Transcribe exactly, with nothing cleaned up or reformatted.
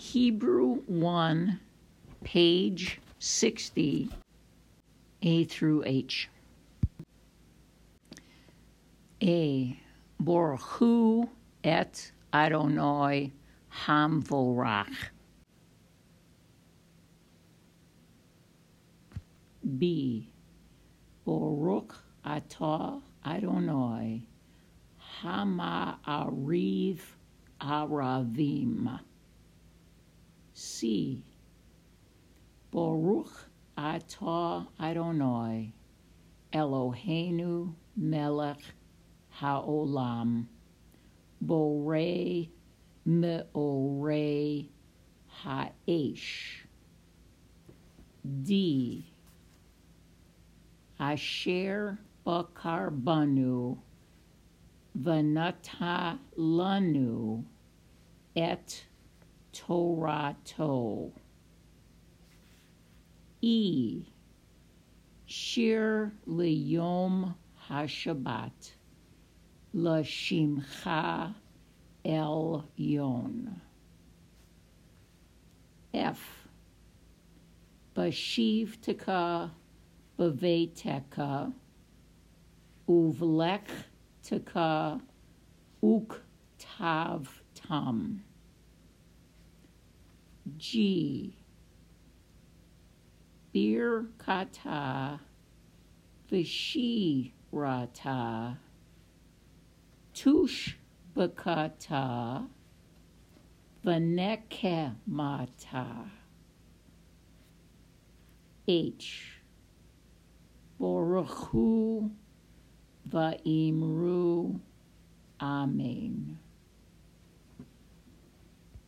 Hebrew one, page sixty, A through H. A. Borchu et Adonai Hamvorach. B. Baruch atah Adonai Hama'ariv Aravim. C. Baruch atah Adonai Eloheinu melech haolam borei meorei ha'esh. D. Asher bakar banu v'nata lanu et Torato. E. Shir liyom hashabbat l'shimcha elyon. F. Bashivteka b'veiteka uvlechteka uktav tam. G. Birkata v'shirata tushbekata v'nekemata. H. Boruchu va'imru. Amen.